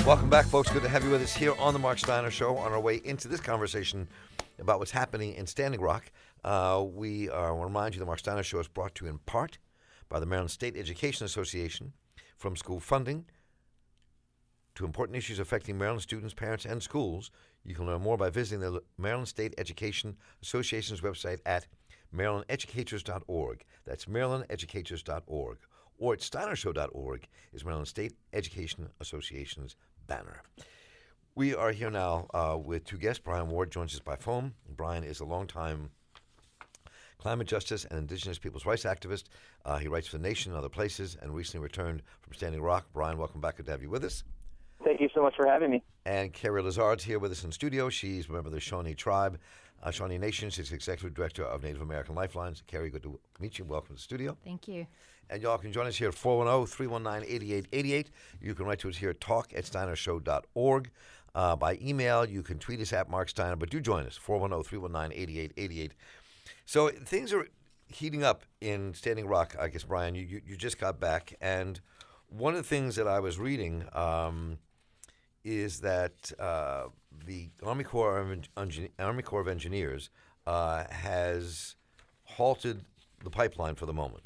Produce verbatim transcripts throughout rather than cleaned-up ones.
Welcome back, folks. Good to have you with us here on the Mark Steiner Show on our way into this conversation about what's happening in Standing Rock. Uh, we uh, want to remind you the Mark Steiner Show is brought to you in part by the Maryland State Education Association. From school funding to important issues affecting Maryland students, parents, and schools, you can learn more by visiting the Maryland State Education Association's website at maryland educators dot org. That's maryland educators dot org. Or at steiner show dot org is Maryland State Education Association's banner. We are here now uh, with two guests. Brian Ward joins us by phone. Brian is a longtime climate justice and indigenous people's rights activist. Uh, he writes for The Nation and other places and recently returned from Standing Rock. Brian, welcome back. Good to have you with us. Thank you so much for having me. And Carrie Lazard's here with us in studio. She's a member of the Shawnee Tribe, uh, Shawnee Nation. She's Executive Director of Native American Lifelines. Carrie, good to meet you. Welcome to the studio. Thank you. And y'all can join us here at four one zero, three one nine, eight eight eight eight. You can write to us here at talk at steiner show dot org. Uh, by email, you can tweet us at Mark Steiner, but do join us, four one zero, three one nine, eight eight eight eight. So things are heating up in Standing Rock, I guess, Brian. You, you, you just got back, and one of the things that I was reading um, is that uh, the Army Corps of, Eng- Army Corps of Engineers uh, has halted the pipeline for the moment.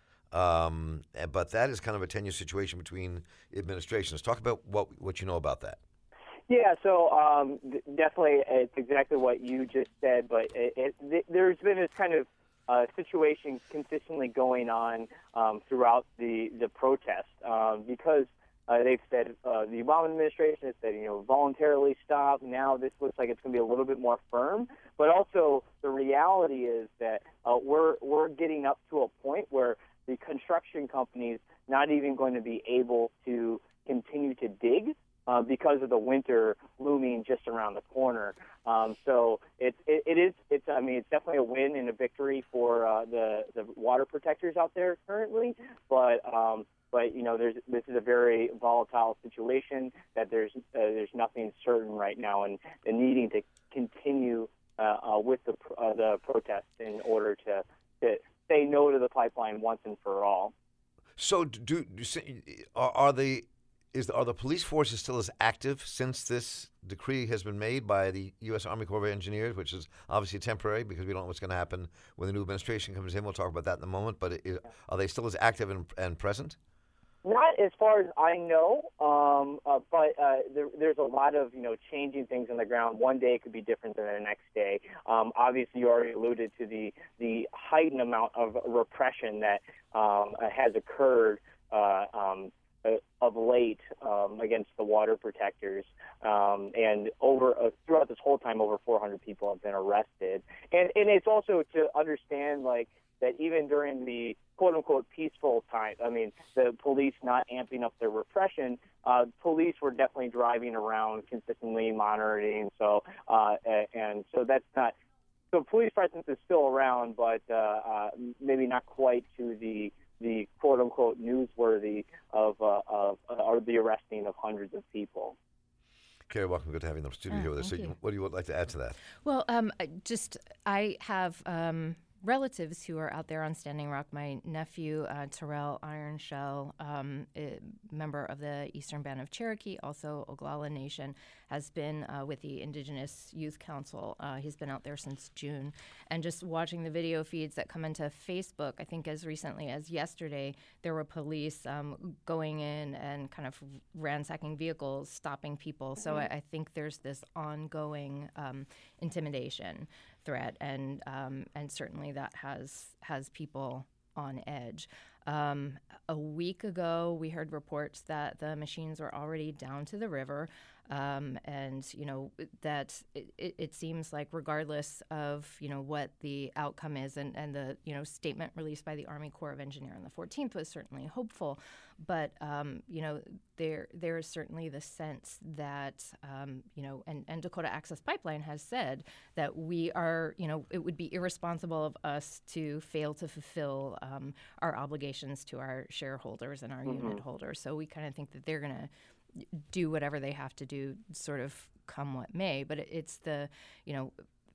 Um, but that is kind of a tenuous situation between administrations. Talk about what what you know about that. Yeah, so um, th- definitely it's exactly what you just said, but it, it, th- there's been this kind of uh, situation consistently going on um, throughout the, the protest um, because uh, they've said, uh, the Obama administration has said, you know, voluntarily stop. Now this looks like it's going to be a little bit more firm, but also the reality is that uh, we're we're getting up to a point where the construction companies not even going to be able to continue to dig uh, because of the winter looming just around the corner. Um, so it's it, it is it's I mean it's definitely a win and a victory for uh, the the water protectors out there currently, but um, but you know there's this is a very volatile situation that there's uh, there's nothing certain right now, and, and needing to continue uh, uh, with the uh, the protests in order to to say no to the pipeline once and for all. So, do, do are, are the is the, are the police forces still as active since this decree has been made by the U S Army Corps of Engineers, which is obviously temporary because we don't know what's going to happen when the new administration comes in. We'll talk about that in a moment. But it, are they still as active and, and present? Not as far as I know, um, uh, but uh, there, there's a lot of, you know, changing things on the ground. One day could be different than the next day. Um, obviously, you already alluded to the, the heightened amount of repression that um, has occurred uh, um, uh, of late um, against the water protectors. Um, and over uh, throughout this whole time, over four hundred people have been arrested. And, and it's also to understand, like, that even during the quote-unquote peaceful time, I mean, the police not amping up their repression, uh, police were definitely driving around consistently monitoring. So, uh, and so that's not, so police presence is still around, but uh, uh, maybe not quite to the the quote-unquote newsworthy of, uh, of uh, or the arresting of hundreds of people. Carrie, welcome. Good to have you in the studio Oh, here with us. So, thank you. what do you would like to add to that? Well, um, I just I have um, relatives who are out there on Standing Rock. My nephew, uh, Terrell Ironshell, um, a member of the Eastern Band of Cherokee, also Oglala Nation, has been uh, with the Indigenous Youth Council. Uh, he's been out there since June. And just watching the video feeds that come into Facebook, I think as recently as yesterday, there were police um, going in and kind of ransacking vehicles, stopping people. So I, I think there's this ongoing um, intimidation threat, and um, and certainly that has has people on edge. Um, a week ago, we heard reports that the machines were already down to the river, um, and you know that it, it, it seems like regardless of you know what the outcome is, and, and the you know statement released by the Army Corps of Engineers on the fourteenth was certainly hopeful, but um, you know there there is certainly the sense that um, you know and, and Dakota Access Pipeline has said that we are you know it would be irresponsible of us to fail to fulfill um, our obligations to our shareholders and our Mm-hmm. unit holders. So we kind of think that they're going to do whatever they have to do, sort of come what may. But it, it's the, you know,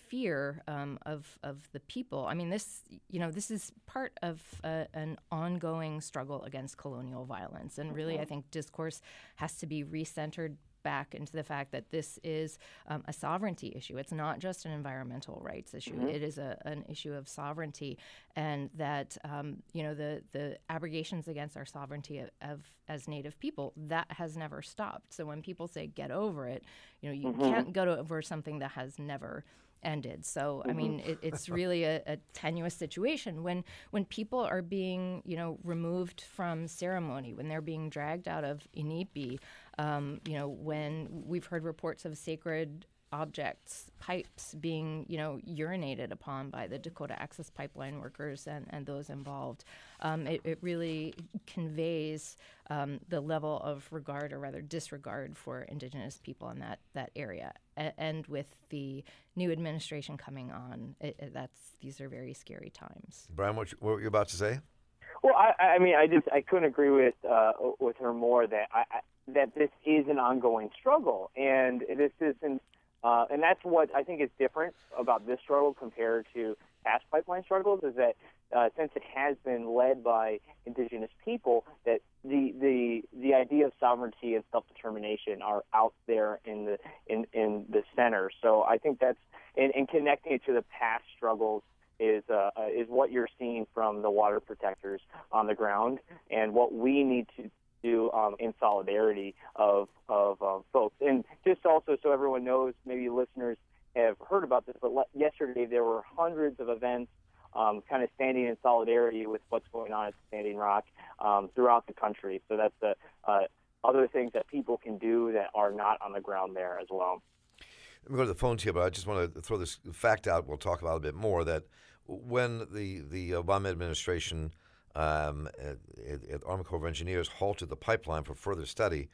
fear um, of of the people. I mean, this you know this is part of uh, an ongoing struggle against colonial violence, and really, I think discourse has to be recentered back into the fact that this is um, a sovereignty issue. It's not just an environmental rights issue. Mm-hmm. It is a, an issue of sovereignty, and that um, you know the the abrogations against our sovereignty of, of as Native people, that has never stopped. So when people say get over it, you know you mm-hmm. can't go to, over something that has never ended. So I mean, it, it's really a, a tenuous situation when when people are being, you know, removed from ceremony, when they're being dragged out of Inipi, um, you know, when we've heard reports of sacred objects, pipes being, you know, urinated upon by the Dakota Access Pipeline workers and, and those involved. Um, it, it really conveys um, the level of regard, or rather disregard, for Indigenous people in that, that area. A- and with the new administration coming on, it, it, that's these are very scary times. Brian, what, you, what were you about to say? Well, I, I mean, I just I couldn't agree with uh, with her more that I, I, that this is an ongoing struggle, and this isn't. Uh, and that's what I think is different about this struggle compared to past pipeline struggles, is that uh, since it has been led by Indigenous people, that the the the idea of sovereignty and self-determination are out there in the in, in the center. So I think that's and, and connecting it to the past struggles is uh, is what you're seeing from the water protectors on the ground, and what we need to do um, in solidarity of of uh, folks. And just also so everyone knows, maybe listeners have heard about this, but le- yesterday there were hundreds of events um, kind of standing in solidarity with what's going on at Standing Rock um, throughout the country. So that's the uh, other things that people can do that are not on the ground there as well. Let me go to the phones here, but I just want to throw this fact out. We'll talk about it a bit more, that when the, the Obama administration Um, at, at Army Corps of Engineers halted the pipeline for further study,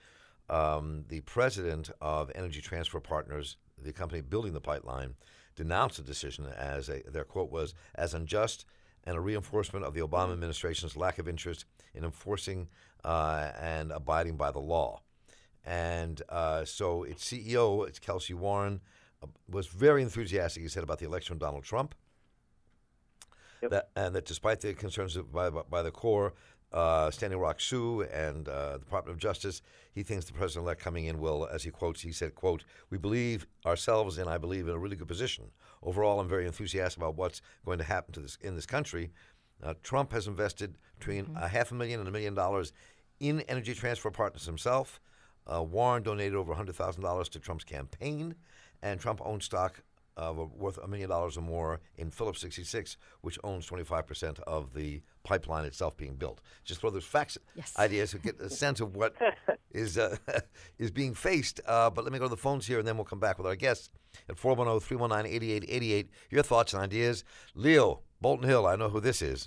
um, the president of Energy Transfer Partners, the company building the pipeline, denounced the decision as a, their quote was, as unjust and a reinforcement of the Obama administration's lack of interest in enforcing uh, and abiding by the law. And uh, so its C E O, it's Kelsey Warren, uh, was very enthusiastic, he said, about the election of Donald Trump. Yep. That, and that despite the concerns by, by the Corps, uh, Standing Rock Sioux, and uh, the Department of Justice, he thinks the president-elect coming in will, as he quotes, he said, quote, "We believe ourselves and I believe in a really good position. Overall, I'm very enthusiastic about what's going to happen to this in this country. Uh, Trump has invested between mm-hmm. a half a million and a million dollars in Energy Transfer Partners himself. Uh, Warren donated over one hundred thousand dollars to Trump's campaign, and Trump owns stock Uh, worth a million dollars or more in Phillips sixty-six, which owns twenty-five percent of the pipeline itself being built. Just throw those facts, yes. ideas to get a sense of what is uh, is being faced. Uh, but let me go to the phones here, and then we'll come back with our guests at four one zero, three one nine, eight eight eight eight. Your thoughts and ideas. Leo, Bolton Hill, I know who this is.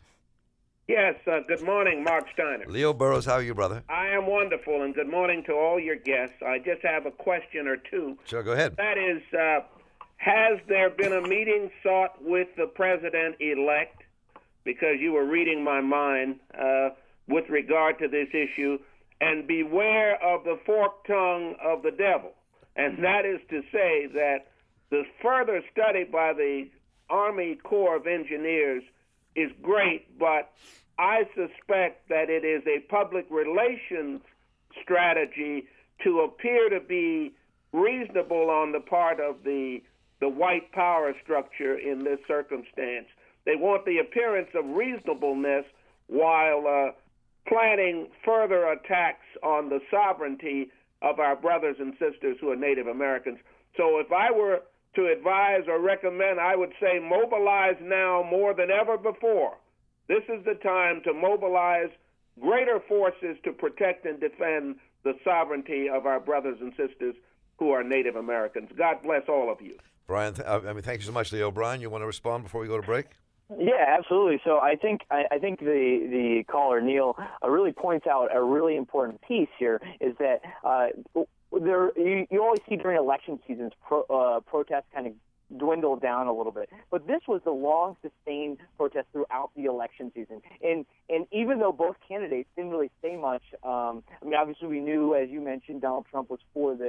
Yes, uh, good morning, Mark Steiner. Leo Burrows, how are you, brother? I am wonderful, and good morning to all your guests. I just have a question or two. Sure, go ahead. That is... Uh, Has there been a meeting sought with the president-elect, because you were reading my mind, uh, with regard to this issue, and beware of the forked tongue of the devil. And that is to say that the further study by the Army Corps of Engineers is great, but I suspect that it is a public relations strategy to appear to be reasonable on the part of the the white power structure in this circumstance. They want the appearance of reasonableness while uh, planning further attacks on the sovereignty of our brothers and sisters who are Native Americans. So if I were to advise or recommend, I would say mobilize now more than ever before. This is the time to mobilize greater forces to protect and defend the sovereignty of our brothers and sisters who are Native Americans. God bless all of you. Brian, th- I mean, thank you so much, Leo. Brian, you want to respond before we go to break? Yeah, absolutely. So I think I, I think the the caller Neil uh, really points out a really important piece here, is that uh, there you, you always see during election seasons pro, uh, protests kind of dwindle down a little bit, but this was a long sustained protest throughout the election season, and and even though both candidates didn't really say much, um, I mean obviously we knew, as you mentioned, Donald Trump was for this.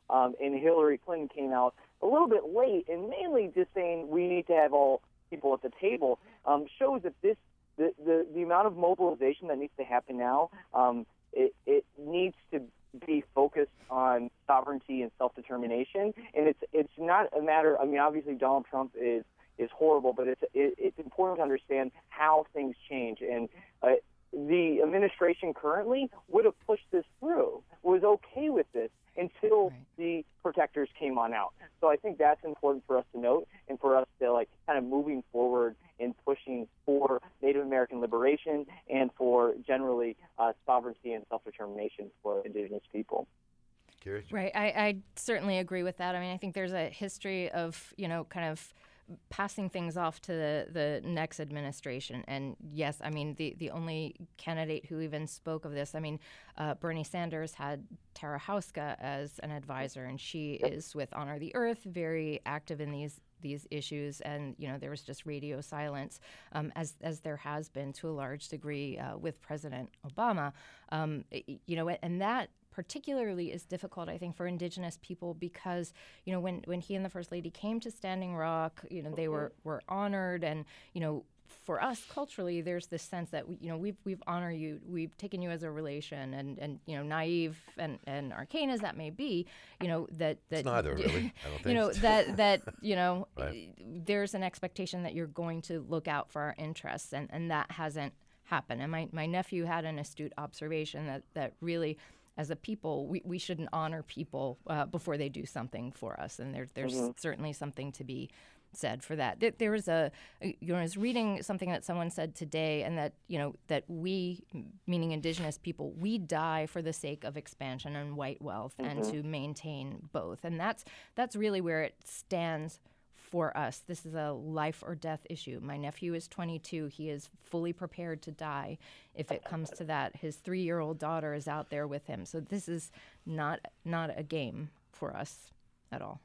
um, and Hillary Clinton came out a little bit late, and mainly just saying we need to have all people at the table, um, shows that this the, the the amount of mobilization that needs to happen now, um, it it needs to be focused on sovereignty and self-determination, and it's it's not a matter. I mean, obviously Donald Trump is is horrible, but it's it, it's important to understand how things change. And uh, the administration currently would have pushed this through, was okay with this until right. the protectors came on out. So I think that's important for us to note, and for us to like kind of moving forward in pushing for Native American liberation and for generally uh, sovereignty and self-determination for Indigenous people. Curious? Right. I, I certainly agree with that. I mean, I think there's a history of, you know, kind of passing things off to the, the next administration. And yes, I mean, the, the only candidate who even spoke of this, I mean, uh, Bernie Sanders had Tara Houska as an advisor, and she is with Honor the Earth, very active in these these issues. And, you know, there was just radio silence, um, as, as there has been to a large degree uh, with President Obama. Um, you know, and that particularly is difficult, I think, for Indigenous people because, you know, when, when he and the First Lady came to Standing Rock, you know, they were, were honored. And, you know, for us culturally, there's this sense that, we, you know, we've we've honored you, we've taken you as a relation, and, and you know, naive and, and arcane as that may be, you know, that... that it's neither, really, I don't think. You know, that, that you know, right. there's an expectation that you're going to look out for our interests, and, and that hasn't happened. And my, my nephew had an astute observation that, that really... as a people, we, we shouldn't honor people uh, before they do something for us. And there, there's mm-hmm. certainly something to be said for that. There, there was a, you know, I was reading something that someone said today, and that, you know, that we, meaning Indigenous people, we die for the sake of expansion and white wealth mm-hmm. and to maintain both. And that's that's really where it stands for us. This is a life or death issue. My nephew is twenty-two. He is fully prepared to die if it comes to that. His three-year-old daughter is out there with him. So this is not not a game for us at all.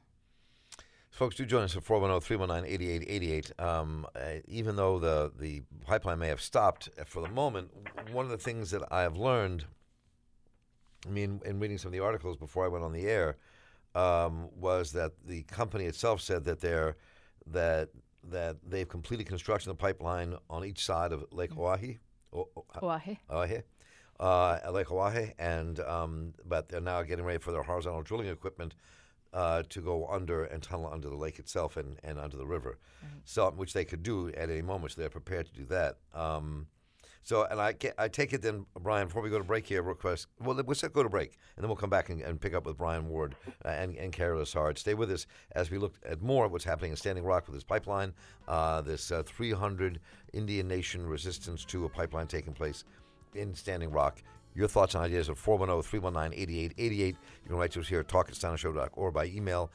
Folks, do join us at four one zero, three one nine, eight eight eight eight. Um, uh, even though the, the pipeline may have stopped for the moment, one of the things that I have learned, I mean, in reading some of the articles before I went on the air, Um, was that the company itself said that they're that that they've completed construction of the pipeline on each side of Lake Oahe, o- o- Oahe. Oahe, uh, Lake Oahe, and um, but they're now getting ready for their horizontal drilling equipment uh, to go under and tunnel under the lake itself and, and under the river, Right. so which they could do at any moment. So they're prepared to do that. Um, So, and I, get, I take it then, Brian, before we go to break here, request, well, let's go to break, and then we'll come back and, and pick up with Brian Ward uh, and, and Carrie Lazard. Stay with us as we look at more of what's happening in Standing Rock with this pipeline, uh, this uh, three hundred Indian Nation resistance to a pipeline taking place in Standing Rock. Your thoughts and ideas at four one zero, three one nine, eight eight eight eight. You can write to us here at talk at steiner show dot org or by email.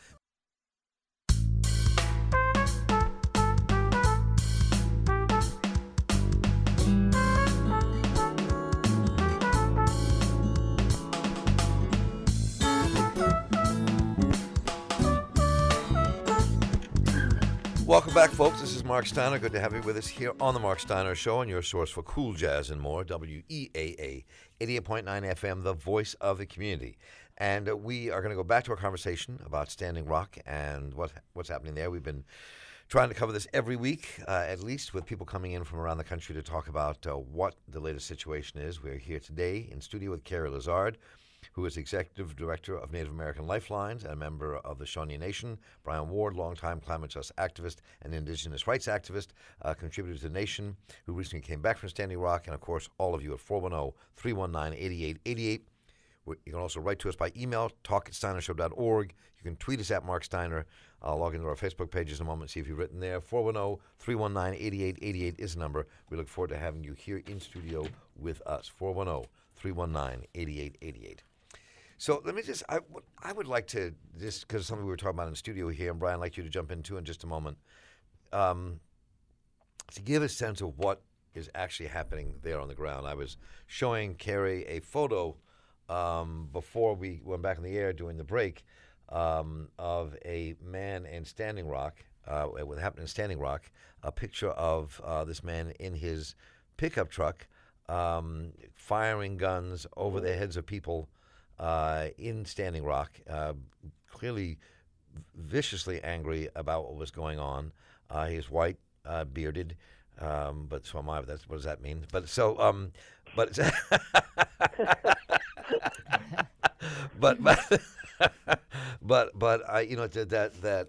Welcome back, folks. This is Mark Steiner. Good to have you with us here on the Mark Steiner Show, and your source for cool jazz and more, W E A A, eighty-eight point nine F M, the voice of the community. And uh, we are going to go back to our conversation about Standing Rock and what what's happening there. We've been trying to cover this every week, uh, at least, with people coming in from around the country to talk about uh, what the latest situation is. We're here today in studio with Carrie Lazard, who is Executive Director of Native American Lifelines and a member of the Shawnee Nation. Brian Ward, longtime climate justice activist and Indigenous rights activist, uh, contributor to the Nation, who recently came back from Standing Rock, and, of course, all of you at four one zero, three one nine, eight eight eight eight. You can also write to us by email, talk at steiner show dot org. You can tweet us at Mark Steiner. I'll log into our Facebook pages in a moment and see if you've written there. four one zero, three one nine, eight eight eight eight is the number. We look forward to having you here in studio with us. four one zero, three one nine, eight eight eight eight. So let me just, I, w- I would like to, just because something we were talking about in the studio here, and Brian, I'd like you to jump into in just a moment, um, to give a sense of what is actually happening there on the ground. I was showing Carrie a photo um, before we went back in the air during the break um, of a man in Standing Rock, uh, what happened in Standing Rock, a picture of uh, this man in his pickup truck um, firing guns over the heads of people uh, in Standing Rock, uh, clearly viciously angry about what was going on. Uh, he's white, uh, bearded, um, but so am I. But that's, what does that mean? But so, um, but but but but but I, you know, that that that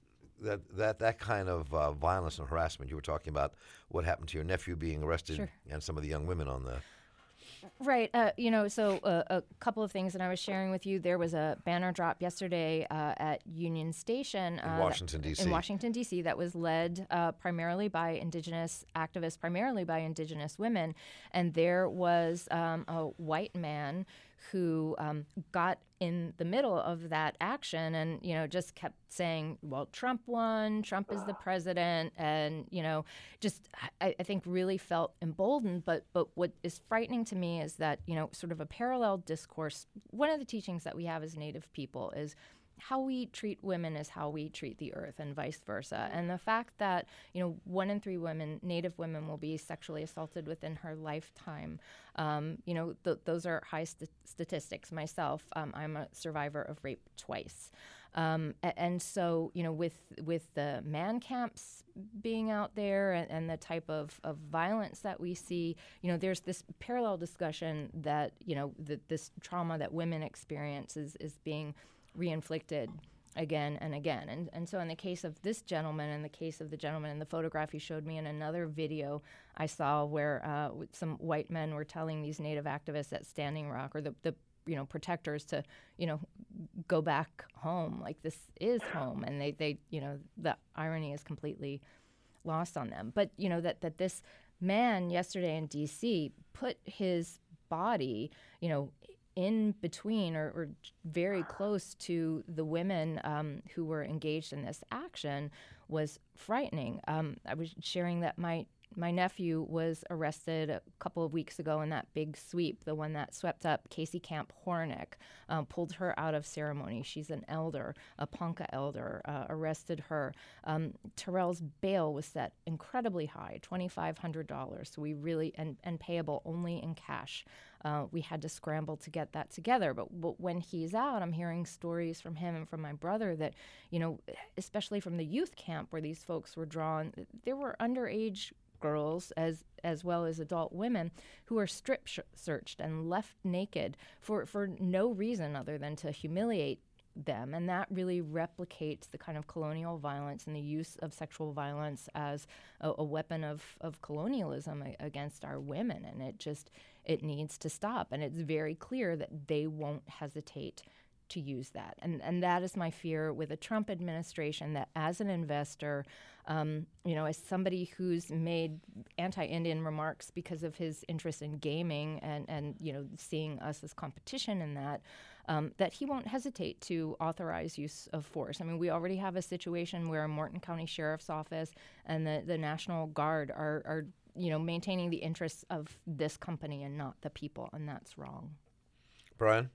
that that kind of uh, violence and harassment. You were talking about what happened to your nephew being arrested, Sure. and some of the young women on the. Right. Uh, you know, so uh, a couple of things that I was sharing with you. There was a banner drop yesterday uh, at Union Station In uh, Washington, D C In Washington, D C that was led uh, primarily by Indigenous activists, primarily by Indigenous women. And there was um, a white man who um, got in the middle of that action and, you know, just kept saying, well, Trump won, Trump is the president, and, you know, just I, I think really felt emboldened. But but what is frightening to me is that, you know, sort of a parallel discourse. One of the teachings that we have as Native people is how we treat women is how we treat the earth, and vice versa. And the fact that, you know, one in three women, Native women, will be sexually assaulted within her lifetime, um, you know, th- those are high st- statistics. Myself, um, I'm a survivor of rape twice. Um, and, and so, you know, with with the man camps being out there and, and the type of, of violence that we see, you know, there's this parallel discussion that, you know, the, this trauma that women experience is, is being reinflicted again and again. And and so in the case of this gentleman, in the case of the gentleman in the photograph he showed me in another video I saw where uh, some white men were telling these Native activists at Standing Rock, or the, the you know, protectors, to, you know, go back home, like this is home. And they, they you know, the irony is completely lost on them. But, you know, that, that this man yesterday in D C put his body, you know, in between or, or very close to the women um, who were engaged in this action was frightening. Um, I was sharing that my my nephew was arrested a couple of weeks ago in that big sweep, the one that swept up Casey Camp Hornick, um, pulled her out of ceremony. She's an elder, a Ponca elder, uh, arrested her. Um, Terrell's bail was set incredibly high, twenty-five hundred dollars. So we really, and, and payable only in cash. Uh, we had to scramble to get that together. But, but when he's out, I'm hearing stories from him and from my brother that, you know, especially from the youth camp where these folks were drawn, there were underage girls as as well as adult women who are strip sh- searched and left naked for, for no reason other than to humiliate them. And that really replicates the kind of colonial violence and the use of sexual violence as a, a weapon of, of colonialism a, against our women. And it just, it needs to stop. And it's very clear that they won't hesitate to use that. And and that is my fear with the Trump administration, that as an investor, um, you know, as somebody who's made anti-Indian remarks because of his interest in gaming and, and you know, seeing us as competition in that, um, that he won't hesitate to authorize use of force. I mean, we already have a situation where Morton County Sheriff's Office and the, the National Guard are, are, you know, maintaining the interests of this company and not the people, and that's wrong. Brian?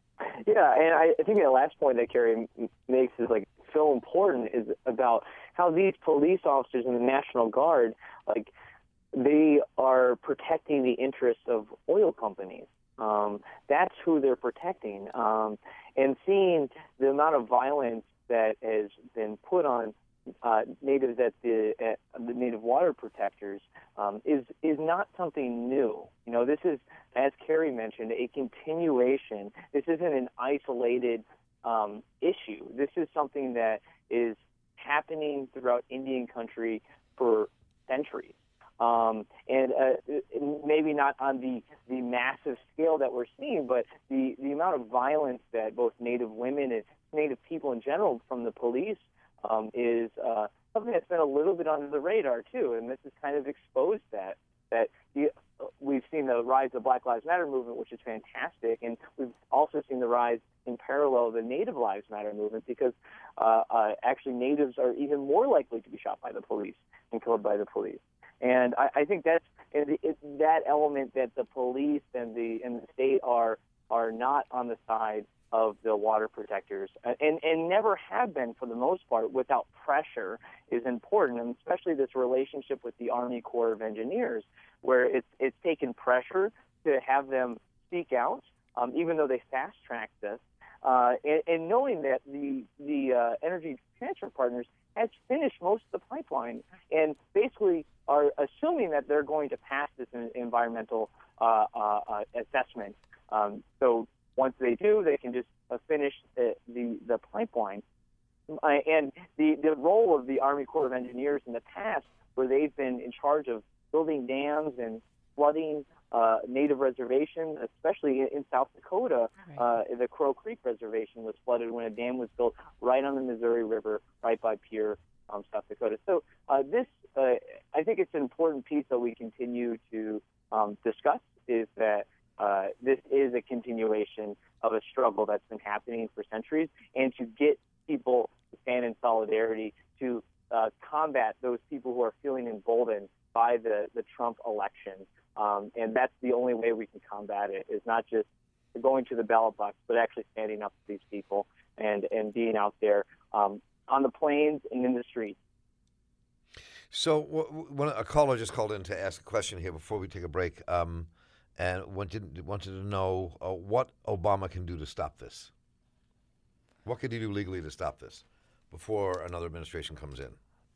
Yeah, and I, I think the last point that Carrie m- makes is like so important is about how these police officers in the National Guard, like, they are protecting the interests of oil companies. Um, that's who they're protecting. Um, and seeing the amount of violence that has been put on uh, natives at the at the native water protectors um, is is not something new. You know, this is, as Carrie mentioned, a continuation. This isn't an isolated um, issue. This is something that is happening throughout Indian country for centuries. Um, and uh, maybe not on the, the massive scale that we're seeing, but the, the amount of violence that both Native women and Native people in general from the police um, is uh, something that's been a little bit under the radar, too. And this has kind of exposed that. that the, we've seen the rise of the Black Lives Matter movement, which is fantastic, and we've also seen the rise in parallel of the Native Lives Matter movement, because uh, uh, actually natives are even more likely to be shot by the police and killed by the police. And I, I think that's it, it, that element that the police and the and the state are are not on the side of the water protectors, and and never have been for the most part, without pressure, is important, and especially this relationship with the Army Corps of Engineers, where it's it's taken pressure to have them speak out, um, even though they fast-tracked this. Uh, and, and knowing that the the uh, Energy Transfer Partners has finished most of the pipeline and basically are assuming that they're going to pass this environmental uh, uh, uh, assessment. Um, so once they do, they can just uh, finish the, the, the pipeline. Uh, and the, the role of the Army Corps of Engineers in the past, where they've been in charge of building dams and flooding uh, native reservations, especially in, in South Dakota. Right. Uh, the Crow Creek Reservation was flooded when a dam was built right on the Missouri River, right by Pierre, um, South Dakota. So uh, this, uh, I think it's an important piece that we continue to um, discuss, is that uh, this is a continuation of a struggle that's been happening for centuries, and to get people to stand in solidarity to uh, combat those people who are feeling emboldened by the, the Trump election. Um, and that's the only way we can combat it, is not just going to the ballot box, but actually standing up to these people and, and being out there um, on the plains and in the streets. So w- w- a caller just called in to ask a question here before we take a break, um, and wanted, wanted to know uh, what Obama can do to stop this. What could he do legally to stop this before another administration comes in?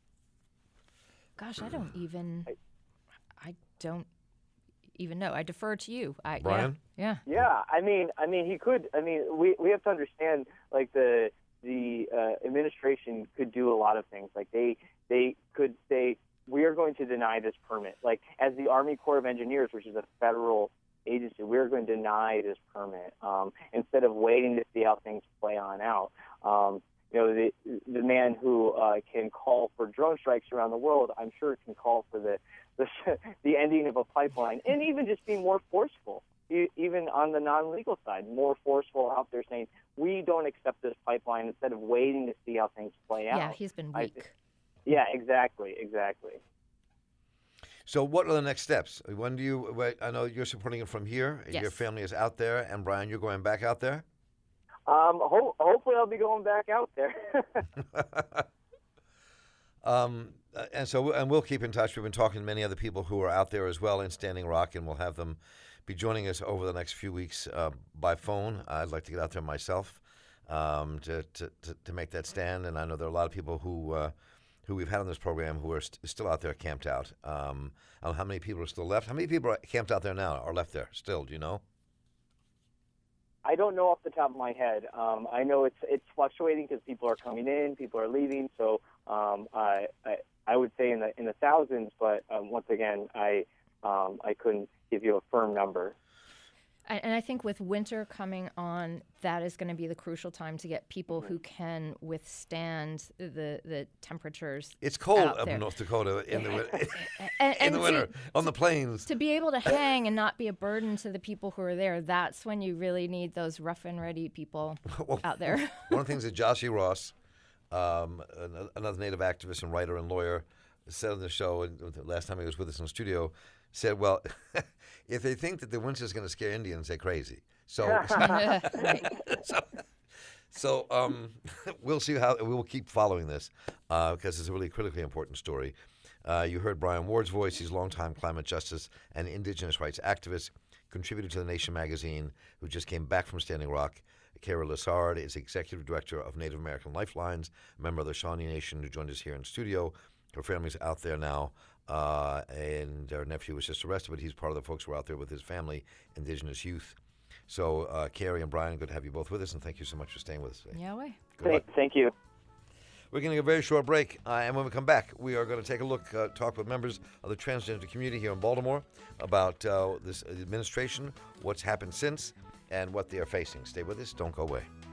Gosh, I don't even, I don't even know. I defer to you. I, Brian? Yeah. Yeah. Yeah. I mean, I mean, he could. I mean, we we have to understand, like the the uh, administration could do a lot of things. Like they they could say, we are going to deny this permit. Like as the Army Corps of Engineers, which is a federal agency, we're going to deny this permit um, instead of waiting to see how things play on out. Um, you know, the the man who uh, can call for drone strikes around the world, I'm sure can call for the the, the ending of a pipeline, and even just being more forceful, even on the non-legal side, more forceful out there saying, we don't accept this pipeline, instead of waiting to see how things play out. Yeah, he's been weak. I, yeah, exactly, exactly. So what are the next steps? When do you, wait, I know you're supporting it from here. Yes. Your family is out there. And Brian, you're going back out there? Um, ho- hopefully I'll be going back out there. um, and so, and we'll keep in touch. We've been talking to many other people who are out there as well in Standing Rock, and we'll have them be joining us over the next few weeks uh, by phone. I'd like to get out there myself um, to, to, to, to make that stand. And I know there are a lot of people who uh, who we've had on this program who are st- still out there camped out. Um, I don't know how many people are still left. How many people are camped out there now, are left there still? Do you know? I don't know off the top of my head. Um, I know it's it's fluctuating because people are coming in, people are leaving. So um, I, I I would say in the in the thousands, but um, once again, I um, I couldn't give you a firm number. And I think with winter coming on, that is going to be the crucial time to get people who can withstand the the temperatures. It's cold out up there. in North Dakota in the, and, in and the to, winter, on the plains. To be able to hang and not be a burden to the people who are there, that's when you really need those rough and ready people well, out there. One of the things that Joshie Ross, um, another Native activist and writer and lawyer, said on the show, and the last time he was with us in the studio, said, well, if they think that the winter is going to scare Indians, they're crazy. So, so, so um, we'll see how, we will keep following this uh, because it's a really critically important story. Uh, you heard Brian Ward's voice. He's a longtime climate justice and indigenous rights activist, contributor to The Nation magazine, who just came back from Standing Rock. Kara Lessard is executive director of Native American Lifelines, a member of the Shawnee Nation, who joined us here in studio. Her family's out there now, uh, and her nephew was just arrested, but he's part of the folks who are out there with his family, indigenous youth. So, uh, Carrie and Brian, good to have you both with us, and thank you so much for staying with us today. Yeah, way. Good luck. Thank you. We're getting a very short break, uh, and when we come back, we are going to take a look, uh, talk with members of the transgender community here in Baltimore about uh, this administration, what's happened since, and what they are facing. Stay with us. Don't go away.